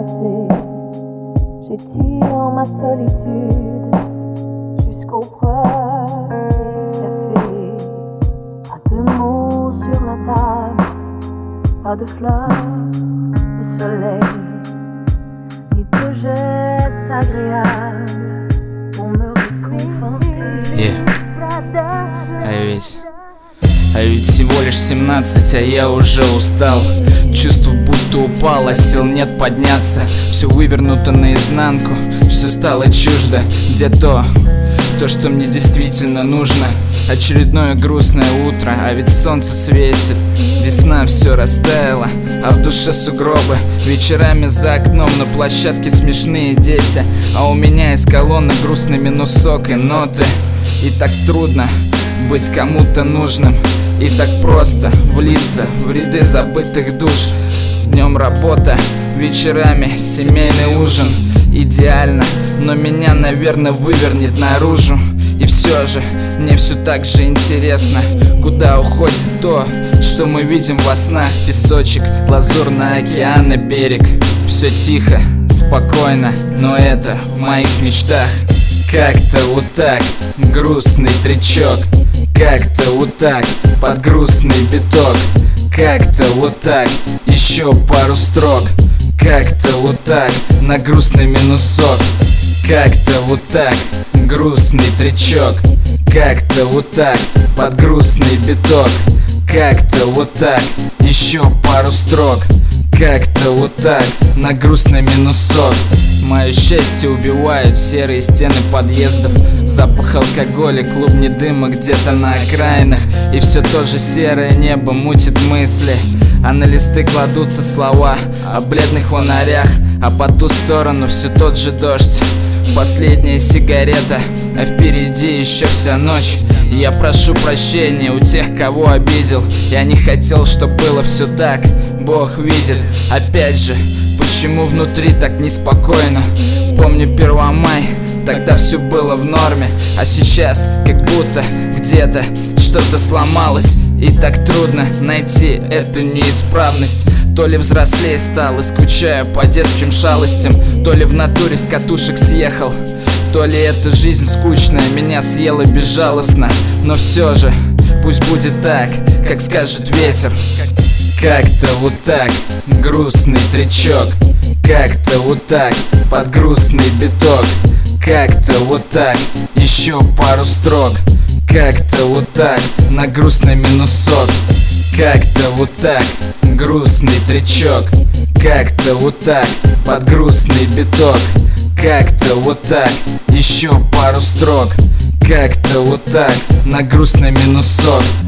passé. J'étire ma solitude jusqu'au premier café. Pas de mots sur la table, pas de fleurs de soleil, ni de gestes agréables pour me réconforter. А ведь всего лишь 17, а я уже устал. Чувство будто упало, сил нет подняться. Все вывернуто наизнанку, все стало чуждо. Где то, что мне действительно нужно? Очередное грустное утро, а ведь солнце светит. Весна все растаяла, а в душе сугробы. Вечерами за окном на площадке смешные дети, а у меня из колонны грустный минусок и ноты. И так трудно быть кому-то нужным, и так просто влиться в ряды забытых душ. Днем работа, вечерами семейный ужин. Идеально, но меня, наверное, вывернет наружу. И все же, мне все так же интересно, куда уходит то, что мы видим во снах. Песочек, лазурный океан и берег. Все тихо, спокойно, но это в моих мечтах. Как-то вот так, грустный тречок. Как-то вот так, под грустный биток. Как-то вот так, еще пару строк. Как-то вот так, на грустный минусок. Как-то вот так, грустный тречок. Как-то вот так, под грустный биток. Как-то вот так, еще пару строк. Как-то вот так, на грустный минусок. Мое счастье убивают серые стены подъездов. Запах алкоголя, клубни дыма где-то на окраинах. И все то же серое небо мутит мысли, а на листы кладутся слова о бледных фонарях, а по ту сторону все тот же дождь. Последняя сигарета, а впереди еще вся ночь. Я прошу прощения у тех, кого обидел. Я не хотел, чтоб было все так, Бог видит. Опять же, почему внутри так неспокойно? Помню 1 мая, тогда все было в норме, а сейчас как будто где-то что-то сломалось. И так трудно найти эту неисправность. То ли взрослее стал и скучаю по детским шалостям, то ли в натуре с катушек съехал, то ли эта жизнь скучная меня съела безжалостно. Но все же, пусть будет так, как скажет ветер. Как-то вот так, грустный тречок. Как-то вот так, под грустный биток. Как-то вот так, еще пару строк. Как-то вот так, на грустный минусок. Как-то вот так, грустный тречок. Как-то вот так, под грустный биток. Как-то вот так, еще пару строк. Как-то вот так, на грустный минусок.